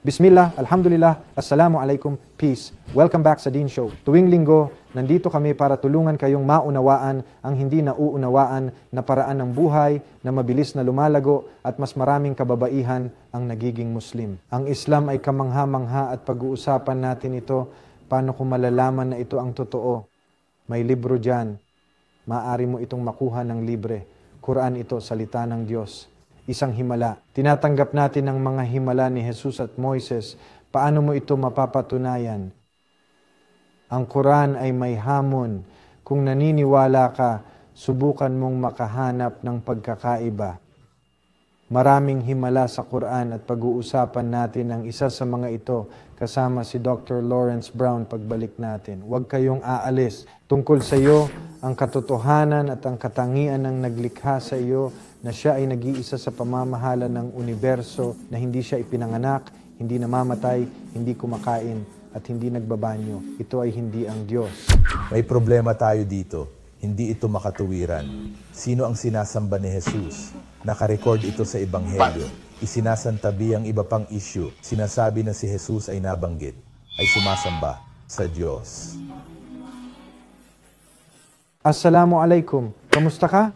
Bismillah, Alhamdulillah, Assalamu alaikum, peace. Welcome back sa Dean Show. Tuwing linggo, nandito kami para tulungan kayong maunawaan ang hindi nauunawaan na paraan ng buhay na mabilis na lumalago at mas maraming kababaihan ang nagiging Muslim. Ang Islam ay kamangha-mangha at pag-uusapan natin ito. Paano kung malalaman na ito ang totoo? May libro dyan. Maaari mo itong makuha ng libre. Quran ito, salita ng Diyos. Isang himala. Tinatanggap natin ang mga himala ni Jesus at Moises. Paano mo ito mapapatunayan? Ang Quran ay may hamon. Kung naniniwala ka, subukan mong makahanap ng pagkakaiba. Maraming himala sa Quran at pag-uusapan natin ang isa sa mga ito kasama si Dr. Lawrence Brown pagbalik natin. Huwag kayong aalis. Tungkol sa iyo, ang katotohanan at ang katangian ng naglikha sa iyo na siya ay nag-iisa sa pamamahala ng universo, na hindi siya ipinanganak, hindi namamatay, hindi kumakain, at hindi nagbabanyo. Ito ay hindi ang Diyos. May problema tayo dito. Hindi ito makatuwiran. Sino ang sinasamba ni Jesus? Nakarecord ito sa Ebanghelyo. Isinasantabi ang iba pang issue. Sinasabi na si Jesus ay nabanggit, ay sumasamba sa Diyos. Assalamu alaikum. Kamusta ka?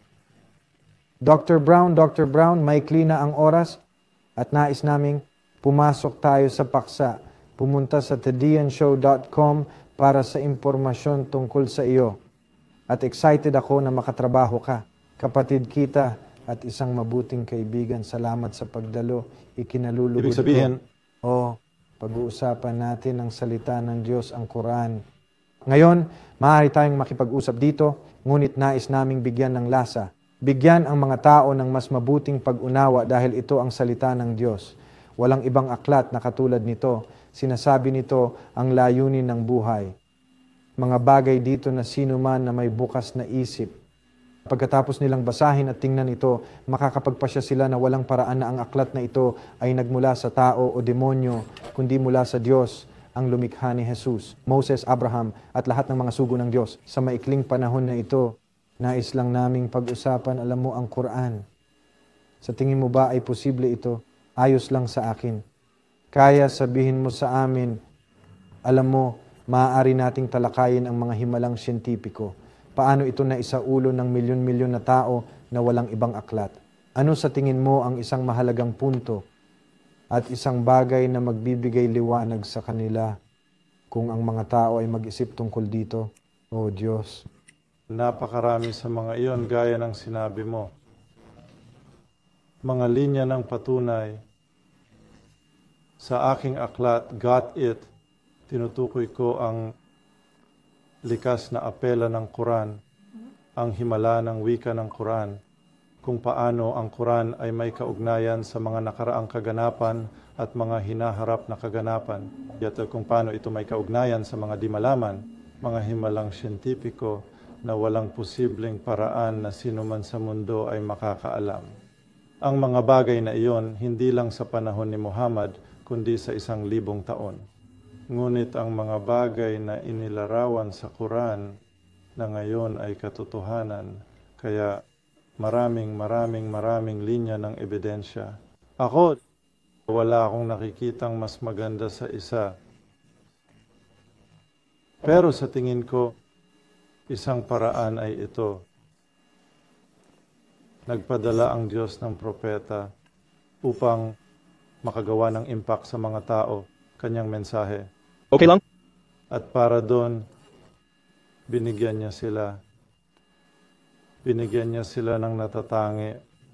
Dr. Brown, maikli na ang oras at nais naming pumasok tayo sa paksa. Pumunta sa tadianshow.com para sa impormasyon tungkol sa iyo. At excited ako na makatrabaho ka. Kapatid kita at isang mabuting kaibigan. Salamat sa pagdalo. Ikinalulugod Ibig sabihin, pag-uusapan natin ang salita ng Diyos, ang Quran. Ngayon, maaari tayong makipag-usap dito, ngunit nais naming bigyan ng lasa. Bigyan ang mga tao ng mas mabuting pag-unawa dahil ito ang salita ng Diyos. Walang ibang aklat na katulad nito. Sinasabi nito ang layunin ng buhay. Mga bagay dito na sino man na may bukas na isip. Pagkatapos nilang basahin at tingnan ito, makakapagpasya sila na walang paraan na ang aklat na ito ay nagmula sa tao o demonyo, kundi mula sa Diyos, ang lumikha ni Jesus, Moses, Abraham, at lahat ng mga sugo ng Diyos. Sa maikling panahon na ito, nais lang naming pag-usapan, alam mo, ang Quran. Sa tingin mo ba ay posible ito? Ayos lang sa akin. Kaya sabihin mo sa amin, alam mo, maaari nating talakayin ang mga himalang siyentipiko. Paano ito na isaulo ng milyon-milyon na tao na walang ibang aklat? Ano sa tingin mo ang isang mahalagang punto at isang bagay na magbibigay liwanag sa kanila kung ang mga tao ay mag-isip tungkol dito? O Diyos, napakarami sa mga iyon gaya ng sinabi mo. Mga linya ng patunay sa aking aklat, Got It, tinutukoy ko ang likas na apela ng Quran, ang himala ng wika ng Quran, kung paano ang Quran ay may kaugnayan sa mga nakaraang kaganapan at mga hinaharap na kaganapan. Yata kung paano ito may kaugnayan sa mga di malaman, mga himalang siyentipiko na walang posibleng paraan na sino man sa mundo ay makakaalam. Ang mga bagay na iyon hindi lang sa panahon ni Muhammad, kundi sa 1,000 taon. Ngunit ang mga bagay na inilarawan sa Quran na ngayon ay katotohanan, kaya maraming linya ng ebidensya. Ako, wala akong nakikitang mas maganda sa isa. Pero sa tingin ko, isang paraan ay ito. Nagpadala ang Diyos ng propeta upang makagawa ng impact sa mga tao, kanyang mensahe. Okay lang? At para doon, binigyan niya sila. Binigyan niya sila ng natatangi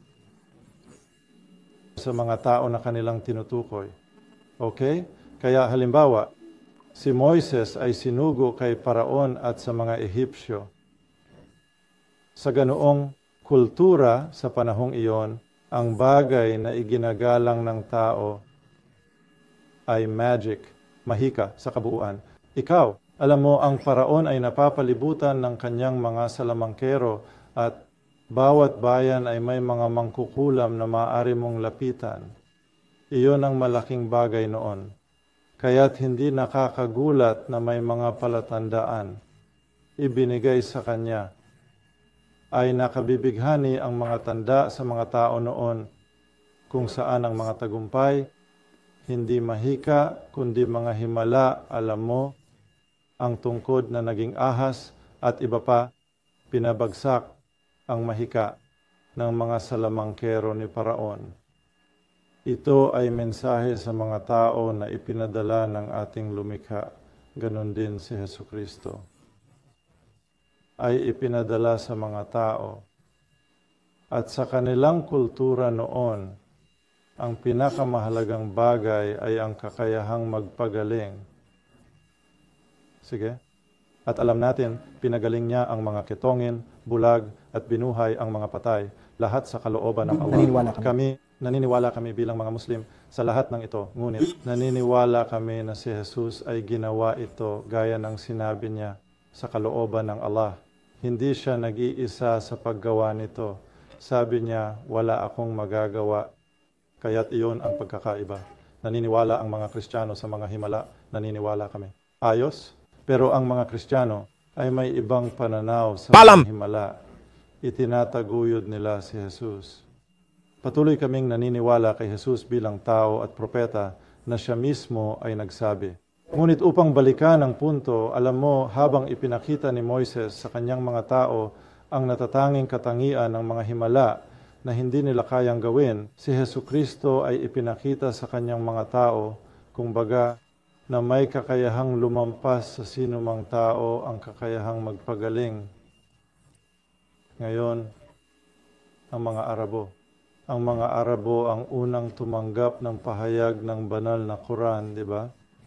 sa mga tao na kanilang tinutukoy. Okay? Kaya halimbawa, si Moises ay sinugo kay Paraon at sa mga Ehipsyo. Sa ganoong kultura sa panahong iyon, ang bagay na iginagalang ng tao ay magic, mahika sa kabuuan. Ikaw, alam mo, ang Paraon ay napapalibutan ng kanyang mga salamangkero at bawat bayan ay may mga mangkukulam na maaari mong lapitan. Iyon ang malaking bagay noon. Kaya't hindi nakakagulat na may mga palatandaan ibinigay sa kanya. Ay nakabibighani ang mga tanda sa mga tao noon kung saan ang mga tagumpay hindi mahika, kundi mga himala, alam mo, ang tungkod na naging ahas at iba pa, pinabagsak ang mahika ng mga salamangkero ni Paraon. Ito ay mensahe sa mga tao na ipinadala ng ating lumikha. Ganon din si Jesucristo. Ay ipinadala sa mga tao. At sa kanilang kultura noon, ang pinakamahalagang bagay ay ang kakayahang magpagaling. Sige. At alam natin, pinagaling niya ang mga ketongin, bulag, at binuhay ang mga patay. Lahat sa kalooban ng Allah. Naniniwala kami bilang mga Muslim sa lahat ng ito. Ngunit naniniwala kami na si Jesus ay ginawa ito gaya ng sinabi niya sa kalooban ng Allah. Hindi siya nag-iisa sa paggawa nito. Sabi niya, wala akong magagawa. Kaya't iyon ang pagkakaiba. Naniniwala ang mga Kristiyano sa mga himala. Naniniwala kami. Ayos? Pero ang mga Kristiyano ay may ibang pananaw sa mga himala. Itinataguyod nila si Jesus. Patuloy kaming naniniwala kay Jesus bilang tao at propeta na siya mismo ay nagsabi. Ngunit upang balikan ang punto, alam mo, habang ipinakita ni Moises sa kanyang mga tao ang natatanging katangian ng mga himala na hindi nila kayang gawin, si Jesucristo ay ipinakita sa kanyang mga tao, kumbaga, na may kakayahang lumampas sa sinumang tao ang kakayahang magpagaling. Ngayon, ang mga Arabo. Ang mga Arabo ang unang tumanggap ng pahayag ng banal na Quran, di ba?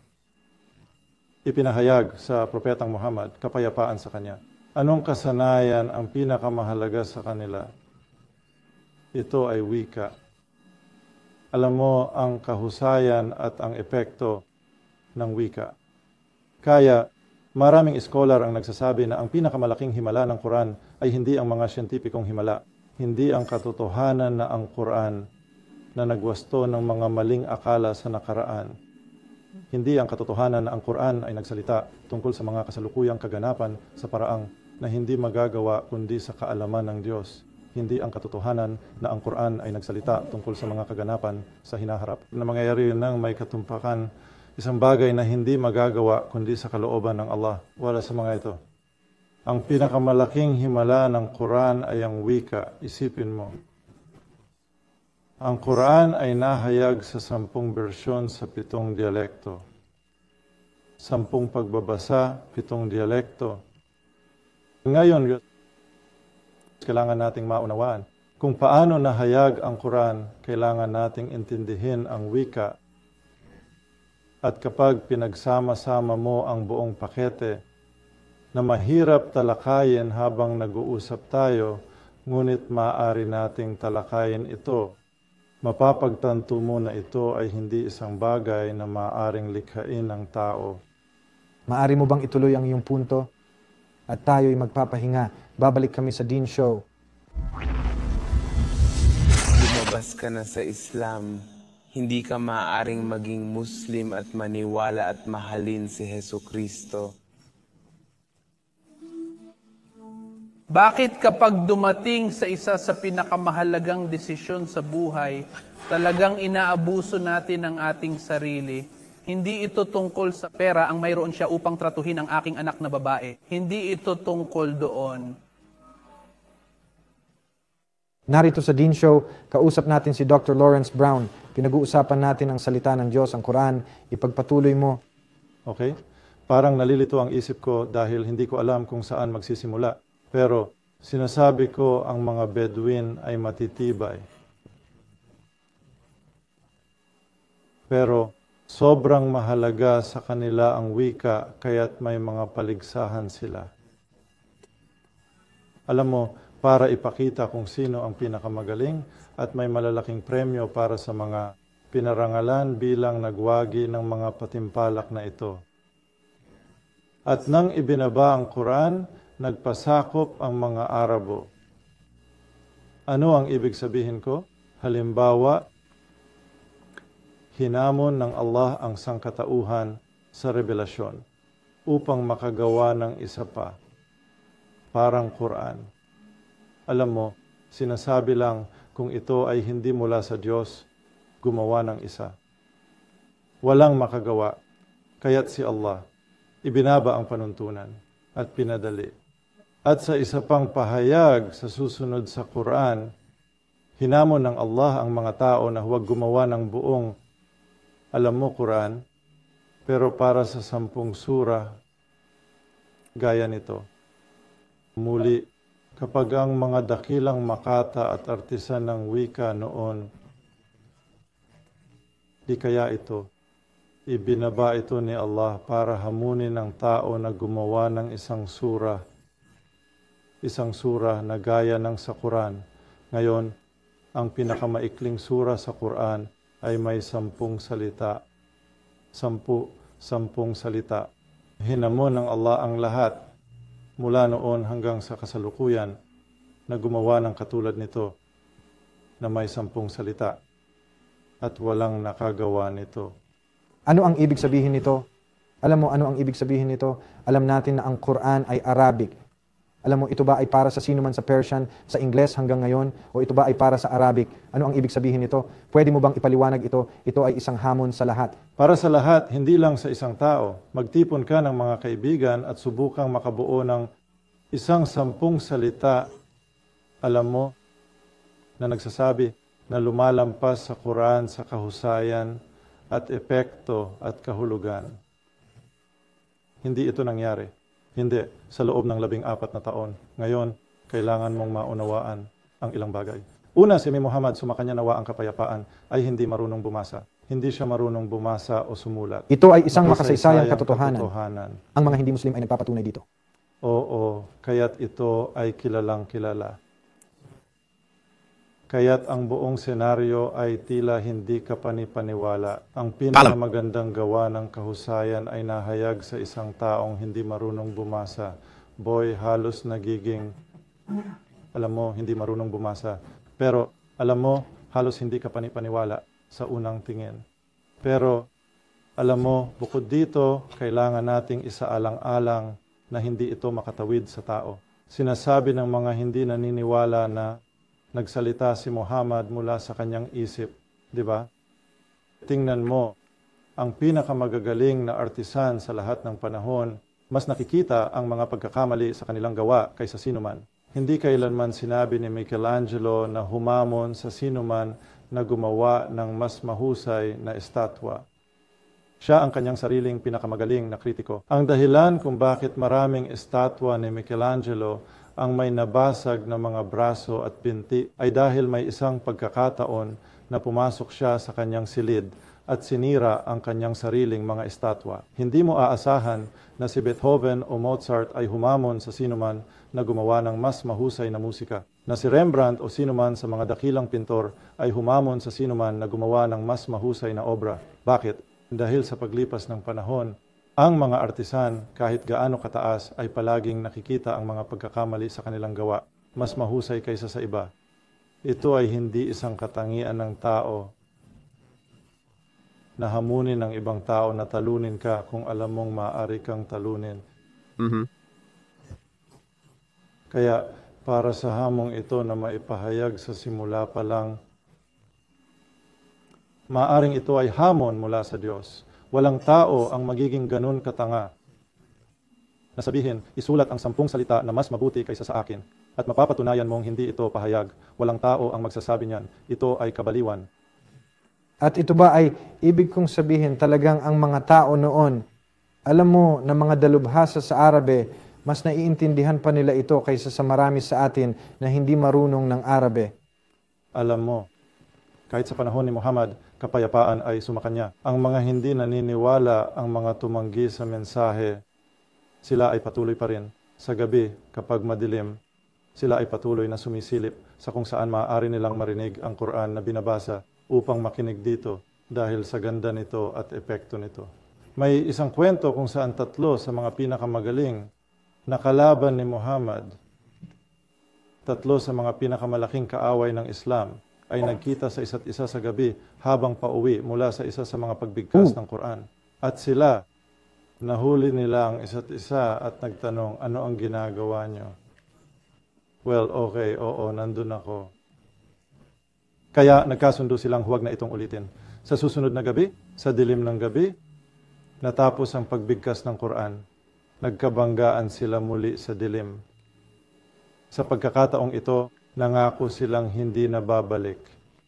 Ipinahayag sa Propetang Muhammad, kapayapaan sa kanya. Anong kasanayan ang pinakamahalaga sa kanila? Ito ay wika. Alam mo ang kahusayan at ang epekto ng wika. Kaya, maraming scholar ang nagsasabi na ang pinakamalaking himala ng Quran ay hindi ang mga siyentipikong himala. Hindi ang katotohanan na ang Quran na nagwasto ng mga maling akala sa nakaraan. Hindi ang katotohanan na ang Quran ay nagsalita tungkol sa mga kasalukuyang kaganapan sa paraang na hindi magagawa kundi sa kaalaman ng Diyos. Hindi ang katotohanan na ang Quran ay nagsalita tungkol sa mga kaganapan sa hinaharap na mangyayari nang may katumpakan, isang bagay na hindi magagawa kundi sa kalooban ng Allah. Wala sa mga ito. Ang pinakamalaking himala ng Quran ay ang wika. Isipin mo. Ang Quran ay nahayag sa 10 bersyon sa 7 dialekto. 10 pagbabasa, 7 dialekto. Ngayon, kailangan nating maunawaan. Kung paano nahayag ang Quran, kailangan nating intindihin ang wika. At kapag pinagsama-sama mo ang buong pakete, na mahirap talakayin habang nag-uusap tayo, ngunit maaari nating talakayin ito. Mapapagtanto mo na ito ay hindi isang bagay na maaaring likhain ng tao. Maari mo bang ituloy ang iyong punto? At tayo'y magpapahinga. Babalik kami sa Dean Show. Lumabas ka na sa Islam. Hindi ka maaaring maging Muslim at maniwala at mahalin si Jesucristo. Bakit kapag dumating sa isa sa pinakamahalagang desisyon sa buhay, talagang inaabuso natin ang ating sarili? Hindi ito tungkol sa pera ang mayroon siya upang tratuhin ang aking anak na babae. Hindi ito tungkol doon. Narito sa Dean Show, kausap natin si Dr. Lawrence Brown. Pinag-uusapan natin ang salita ng Diyos, ang Quran. Ipagpatuloy mo. Okay? Parang nalilito ang isip ko dahil hindi ko alam kung saan magsisimula. Pero sinasabi ko ang mga Bedouin ay matitibay. Pero sobrang mahalaga sa kanila ang wika kaya't may mga paligsahan sila. Alam mo, para ipakita kung sino ang pinakamagaling at may malalaking premyo para sa mga pinarangalan bilang nagwagi ng mga patimpalak na ito. At nang ibinaba ang Quran, nagpasakop ang mga Arabo. Ano ang ibig sabihin ko? Halimbawa, hinamon ng Allah ang sangkatauhan sa revelasyon upang makagawa ng isa pa, parang Quran. Alam mo, sinasabi lang kung ito ay hindi mula sa Diyos, gumawa ng isa. walang makagawa, kaya't si Allah ibinaba ang panuntunan at pinadali. At sa isa pang pahayag sa susunod sa Quran, hinamon ng Allah ang mga tao na huwag gumawa ng buong, alam mo, Quran, pero para sa 10 sura, gaya nito. Muli, kapag ang mga dakilang makata at artisan ng wika noon, di kaya ito, ibinaba ito ni Allah para hamunin ng tao na gumawa ng isang sura na gaya ng sa Quran. Ngayon, ang pinakamaikling sura sa Quran ay may 10 salita. 10 salita. Hinamon ng Allah ang lahat mula noon hanggang sa kasalukuyan na gumawa ng katulad nito na may 10 salita at walang nakagawa nito. Ano ang ibig sabihin nito? Alam mo ano ang ibig sabihin nito? Alam natin na ang Quran ay Arabic. Alam mo, ito ba ay para sa sino man sa Persian, sa Ingles hanggang ngayon, o ito ba ay para sa Arabic? Ano ang ibig sabihin nito? Pwede mo bang ipaliwanag ito? Ito ay isang hamon sa lahat. Para sa lahat, hindi lang sa isang tao. Magtipon ka ng mga kaibigan at subukang makabuo ng isang 10 salita, alam mo, na nagsasabi na lumalampas sa Quran sa kahusayan at epekto at kahulugan. Hindi ito nangyari. Hindi, sa loob ng 14 na taon. Ngayon, kailangan mong maunawaan ang ilang bagay. Una, si Muhammad, sumakanya nawa ang kapayapaan, ay hindi marunong bumasa. Hindi siya marunong bumasa o sumulat. Ito ay isang makasaysayang katotohanan. Ang mga hindi Muslim ay nagpapatunay dito. Oo, kaya't ito ay kilalang kilala. Kaya't ang buong senaryo ay tila hindi kapanipaniwala. Ang pinakamagandang gawa ng kahusayan ay nahayag sa isang taong hindi marunong bumasa. Boy, halos nagiging, alam mo, hindi marunong bumasa. Pero, alam mo, halos hindi kapanipaniwala sa unang tingin. Pero, alam mo, bukod dito, kailangan nating isaalang-alang na hindi ito makatawid sa tao. Sinasabi ng mga hindi naniniwala na nagsalita si Muhammad mula sa kanyang isip, di ba? Tingnan mo, ang pinakamagagaling na artisan sa lahat ng panahon, mas nakikita ang mga pagkakamali sa kanilang gawa kaysa sinuman. Hindi kailanman sinabi ni Michelangelo na humamon sa sinuman na gumawa ng mas mahusay na estatwa. Siya ang kanyang sariling pinakamagaling na kritiko. Ang dahilan kung bakit maraming estatwa ni Michelangelo ang may nabasag na mga braso at binti ay dahil may isang pagkakataon na pumasok siya sa kanyang silid at sinira ang kanyang sariling mga estatwa. Hindi mo aasahan na si Beethoven o Mozart ay humamon sa sinuman na gumawa ng mas mahusay na musika. Na si Rembrandt o sinuman sa mga dakilang pintor ay humamon sa sinuman na gumawa ng mas mahusay na obra. Bakit? Dahil sa paglipas ng panahon, ang mga artisan, kahit gaano kataas, ay palaging nakikita ang mga pagkakamali sa kanilang gawa, mas mahusay kaysa sa iba. Ito ay hindi isang katangian ng tao na hamunin ng ibang tao na talunin ka kung alam mong maaari kang talunin. Kaya para sa hamong ito na maipahayag sa simula pa lang, maaring ito ay hamon mula sa Diyos. Walang tao ang magiging ganun katanga na sabihin, isulat ang 10 salita na mas mabuti kaysa sa akin at mapapatunayan mong hindi ito pahayag. Walang tao ang magsasabi niyan. Ito ay kabaliwan. At ito ba ay ibig kong sabihin talagang ang mga tao noon, alam mo na mga dalubhasa sa Arabe, mas naiintindihan pa nila ito kaysa sa marami sa atin na hindi marunong ng Arabe. Alam mo, kahit sa panahon ni Muhammad, kapayapaan ay sumakanya. Ang mga hindi naniniwala, ang mga tumanggi sa mensahe, sila ay patuloy pa rin. Sa gabi, kapag madilim, sila ay patuloy na sumisilip sa kung saan maaari nilang marinig ang Quran na binabasa upang makinig dito dahil sa ganda nito at epekto nito. May isang kwento kung saan 3 sa mga pinakamagaling na kalaban ni Muhammad, 3 sa mga pinakamalaking kaaway ng Islam, ay nagkita sa isa't isa sa gabi habang pauwi mula sa isa sa mga pagbigkas ng Quran. At sila, nahuli nila ang isa't isa at nagtanong, ano ang ginagawa nyo? Well, okay, oo, nandun ako. Kaya nagkasundo silang huwag na itong ulitin. Sa susunod na gabi, sa dilim ng gabi, natapos ang pagbigkas ng Quran. Nagkabanggaan sila muli sa dilim. Sa pagkakataong ito, nangako silang hindi na babalik.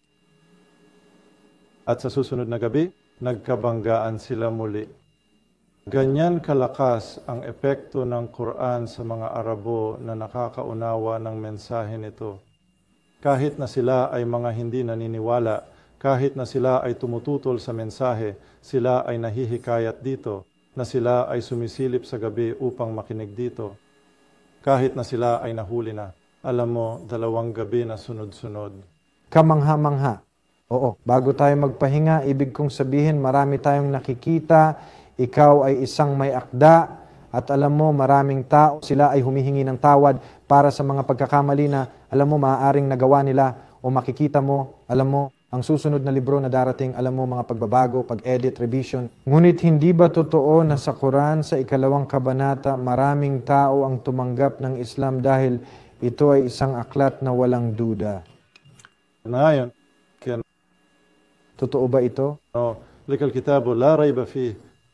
At sa susunod na gabi, nagkabanggaan sila muli. Ganyan kalakas ang epekto ng Quran sa mga Arabo na nakakaunawa ng mensahe nito. Kahit na sila ay mga hindi naniniwala, kahit na sila ay tumututol sa mensahe, sila ay nahihikayat dito, na sila ay sumisilip sa gabi upang makinig dito. Kahit na sila ay nahuli na. Alam mo, 2 gabi na sunod-sunod. Kamangha-mangha. Oo, bago tayo magpahinga, ibig kong sabihin marami tayong nakikita, ikaw ay isang may akda, at alam mo maraming tao, sila ay humihingi ng tawad para sa mga pagkakamali na alam mo maaaring nagawa nila o makikita mo, alam mo, ang susunod na libro na darating, alam mo mga pagbabago, pag-edit, revision. Ngunit hindi ba totoo na sa Quran sa 2 kabanata, maraming tao ang tumanggap ng Islam dahil ito ay isang aklat na walang duda? Ngayon, kaya Totoo ba ito? likal kitabo, la rayba fi.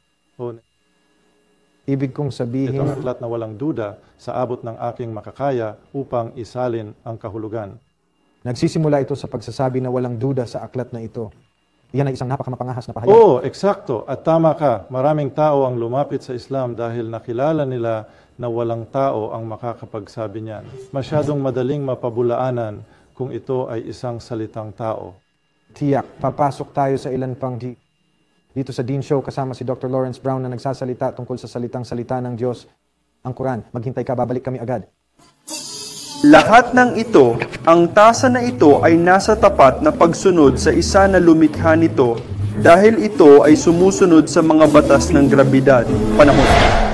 Ibig kong sabihin, Itong aklat na walang duda sa abot ng aking makakaya upang isalin ang kahulugan. nagsisimula ito sa pagsasabi na walang duda sa aklat na ito. Iyan ay isang napakamapangahas na pahayag. Oo, eksakto. At tama ka, maraming tao ang lumapit sa Islam dahil nakilala nila na walang tao ang makakapagsabi niyan. Masyadong madaling mapabulaanan kung ito ay isang salitang tao. Tiyak, papasok tayo sa ilan pang dito sa Dean Show kasama si Dr. Lawrence Brown na nagsasalita tungkol sa salitang salita ng Diyos, ang Quran. Maghintay ka, babalik kami agad. Lahat ng ito, ang tasa na ito ay nasa tapat na pagsunod sa isa na lumikha nito dahil ito ay sumusunod sa mga batas ng grabidad. Panahon.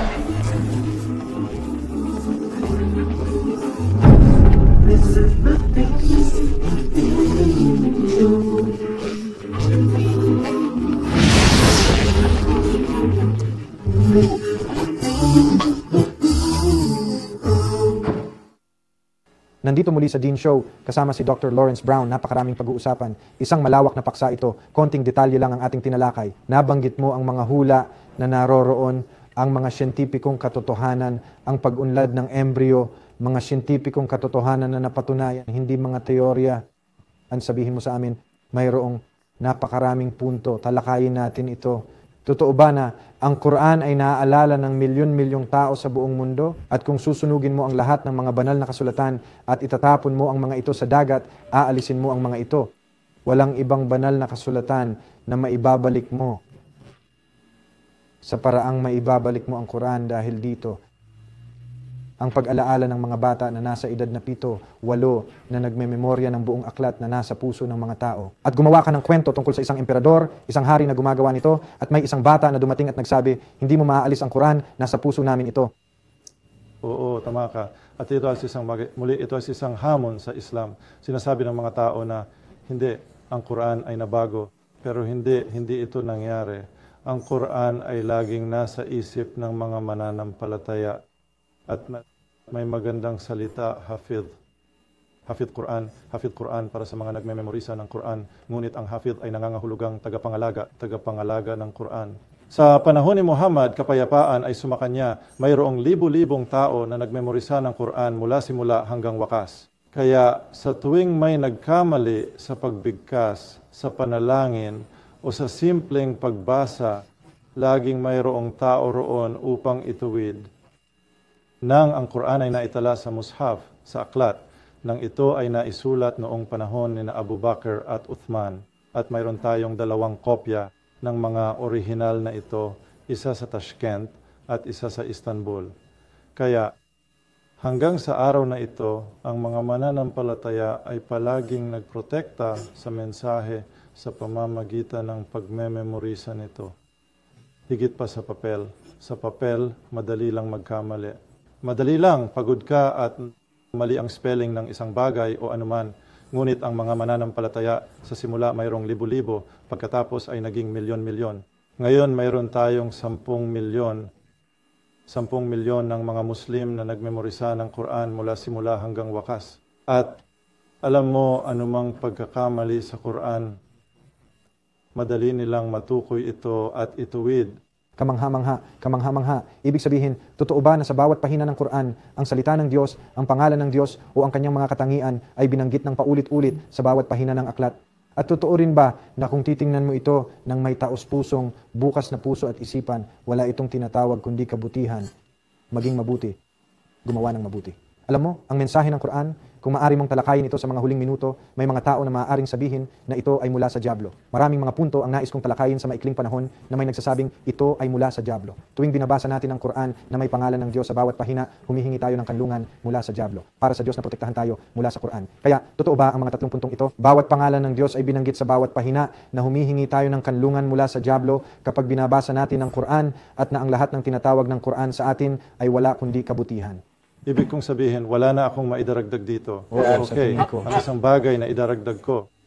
Nandito muli sa Dean Show, kasama si Dr. Lawrence Brown, napakaraming pag-uusapan. Isang malawak na paksa ito, konting detalye lang ang ating tinalakay. Nabanggit mo ang mga hula na naroroon, ang mga siyentipikong katotohanan, ang pag-unlad ng embryo, mga siyentipikong katotohanan na napatunayan, hindi mga teorya. Ang sabihin mo sa amin, mayroong napakaraming punto, talakayin natin ito. Totoo ba na ang Quran ay naaalala ng milyon-milyong tao sa buong mundo? At kung susunugin mo ang lahat ng mga banal na kasulatan at itatapon mo ang mga ito sa dagat, aalisin mo ang mga ito. Walang ibang banal na kasulatan na maibabalik mo sa paraang maibabalik mo ang Quran dahil dito. Ang pag-alaala ng mga bata na nasa edad na 7, 8 na nagmememorya ng buong aklat na nasa puso ng mga tao. At gumawa ka ng kwento tungkol sa isang emperador, isang hari na gumagawa nito, at may isang bata na dumating at nagsabi, hindi mo maaalis ang Quran, nasa puso namin ito. Oo, tama ka. At ito ay isang hamon sa Islam. Sinasabi ng mga tao na hindi, ang Quran ay nabago. Pero hindi ito nangyari. Ang Quran ay laging nasa isip ng mga mananampalataya. At may magandang salita, hafidh Quran para sa mga nagmememorisa ng Quran. Ngunit ang hafidh ay nangangahulugang tagapangalaga ng Quran. Sa panahon ni Muhammad, kapayapaan ay sumakanya. Mayroong libu-libong tao na nagmemorisa ng Quran mula simula hanggang wakas. Kaya sa tuwing may nagkamali sa pagbigkas, sa panalangin, o sa simpleng pagbasa, laging mayroong tao roon upang ituwid. Nang ang Quran ay naitala sa mushaf, sa aklat, nang ito ay naisulat noong panahon ni Abu Bakr at Uthman, at mayroon tayong 2 kopya ng mga orihinal na ito, isa sa Tashkent at isa sa Istanbul. Kaya hanggang sa araw na ito, ang mga mananampalataya ay palaging nagprotekta sa mensahe sa pamamagitan ng pagmememorisa nito. Higit pa sa papel. Sa papel, madali lang magkamali. Madali lang, pagod ka at mali ang spelling ng isang bagay o anuman. Ngunit ang mga mananampalataya sa simula mayroong libo-libo, pagkatapos ay naging milyon-milyon. Ngayon mayroon tayong 10 milyon ng mga Muslim na nagmemorisa ng Quran mula simula hanggang wakas. At Alam mo, anumang pagkakamali sa Quran, madali nilang matukoy ito at ituwid. Kamangha-mangha. Ibig sabihin, totoo ba na sa bawat pahina ng Quran, ang salita ng Diyos, ang pangalan ng Diyos, o ang kanyang mga katangian ay binanggit ng paulit-ulit sa bawat pahina ng aklat? At totoo rin ba na kung titingnan mo ito ng may taos-pusong, bukas na puso at isipan, wala itong tinatawag kundi kabutihan, maging mabuti, gumawa ng mabuti? Alam mo, ang mensahe ng Quran, kung maaari mong talakayin ito sa mga huling minuto, may mga tao na maaaring sabihin na ito ay mula sa dyablo. Maraming mga punto ang nais kong talakayin sa maikling panahon na may nagsasabing ito ay mula sa dyablo. Tuwing binabasa natin ang Quran na may pangalan ng Diyos sa bawat pahina, humihingi tayo ng kanlungan mula sa dyablo. Para sa Diyos na protektahan tayo mula sa Quran. Kaya, totoo ba ang mga tatlong puntong ito? Bawat pangalan ng Diyos ay binanggit sa bawat pahina na humihingi tayo ng kanlungan mula sa dyablo kapag binabasa natin ang Quran at na ang lahat ng tinatawag ng Quran sa atin ay wala kundi kabutihan. Ibig kong sabihin, wala na akong maidaragdag dito. Oo, sa Okay, tingin ko. ang isang bagay na idaragdag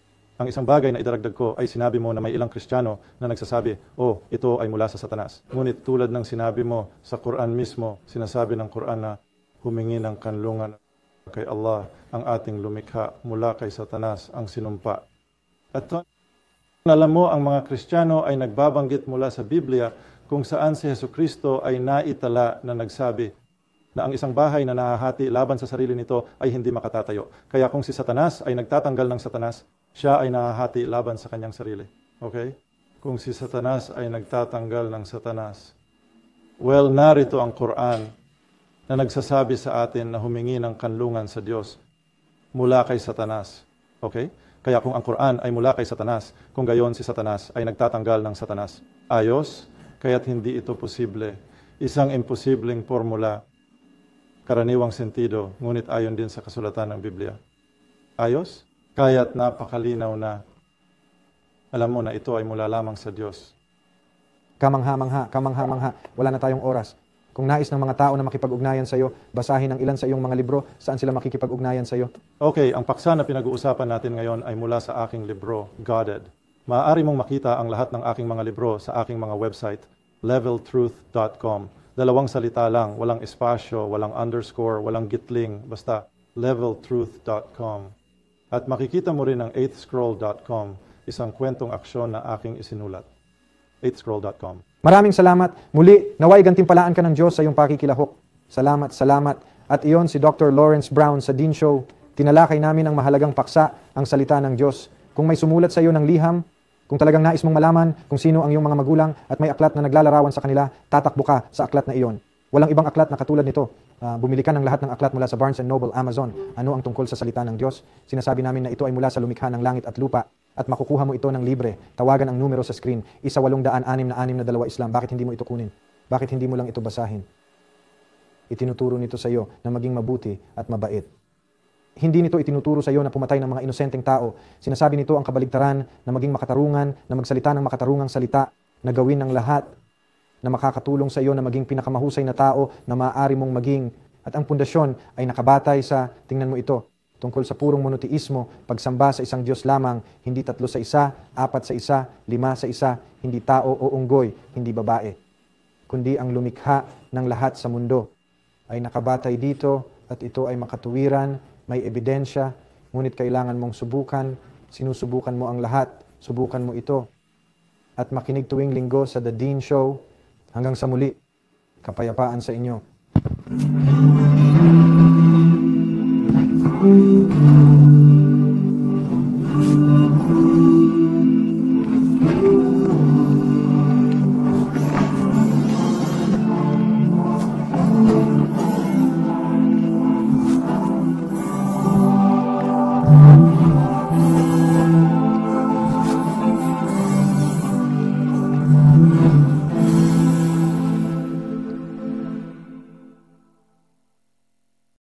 ko ay sinabi mo na may ilang Kristiyano na nagsasabi, oh, ito ay mula sa Satanas. Ngunit tulad ng sinabi mo sa Quran mismo, sinasabi ng Quran na humingi ng kanlungan kay Allah ang ating lumikha mula kay Satanas ang sinumpa. At alam mo, ang mga Kristiyano ay nagbabanggit mula sa Biblia kung saan si Jesucristo ay naitala na nagsabi na ang isang bahay na nahahati laban sa sarili nito ay hindi makatatayo. Kaya kung si Satanas ay nagtatanggal ng Satanas, siya ay nahahati laban sa kanyang sarili. Okay? Kung si Satanas ay nagtatanggal ng Satanas. Well, narito ang Quran na nagsasabi sa atin na humingi ng kanlungan sa Diyos mula kay Satanas. Okay? Kaya kung ang Quran ay mula kay Satanas, kung gayon si Satanas ay nagtatanggal ng Satanas. Ayos? Kaya't hindi ito posible. Isang imposibleng formula, karaniwang sentido, ngunit ayon din sa kasulatan ng Biblia. Ayos? Kaya't napakalinaw na alam mo na ito ay mula lamang sa Diyos. Kamangha-mangha. Wala na tayong oras. Kung nais ng mga tao na makipag-ugnayan sa iyo, basahin ang ilan sa iyong mga libro, saan sila makikipag-ugnayan sa iyo? Okay, ang paksa na pinag-uusapan natin ngayon ay mula sa aking libro, Godded. Maaari mong makita ang lahat ng aking mga libro sa aking mga website, leveltruth.com. 2 salita lang, walang espasyo, walang underscore, walang gitling, basta leveltruth.com. At makikita mo rin ang 8thscroll.com, isang kwentong aksyon na aking isinulat. 8thscroll.com. Maraming salamat. Muli, naway gantimpalaan ka ng Diyos sa iyong pakikilahok. Salamat. At iyon si Dr. Lawrence Brown sa Dean Show. Tinalakay namin ang mahalagang paksa, ang salita ng Diyos. Kung may sumulat sa iyo ng liham, kung talagang nais mong malaman kung sino ang iyong mga magulang at may aklat na naglalarawan sa kanila, tatakbo ka sa aklat na iyon. Walang ibang aklat na katulad nito. Bumili ka ng lahat ng aklat mula sa Barnes & Noble, Amazon. Ano ang tungkol sa salita ng Diyos? Sinasabi namin na ito ay mula sa lumikha ng langit at lupa at makukuha mo ito ng libre. Tawagan ang numero sa screen, 1-866-2 Islam. Bakit hindi mo ito kunin? Bakit hindi mo lang ito basahin? Itinuturo nito sa iyo na maging mabuti at mabait. Hindi nito itinuturo sa iyo na pumatay ng mga inosenteng tao. Sinasabi nito ang kabaligtaran na maging makatarungan, na magsalita ng makatarungang salita, na gawin ng lahat na makakatulong sa iyo na maging pinakamahusay na tao na maaari mong maging. At ang pundasyon ay nakabatay sa, tingnan mo ito, tungkol sa purong monoteismo, pagsamba sa isang Diyos lamang, hindi 3 sa isa, 4 sa isa, 5 sa isa, hindi tao o unggoy, hindi babae, kundi ang lumikha ng lahat sa mundo ay nakabatay dito at ito ay makatuwiran, may ebidensya, ngunit kailangan mong subukan, sinusubukan mo ang lahat, subukan mo ito. At makinig tuwing linggo sa The Dean Show. Hanggang sa muli, kapayapaan sa inyo.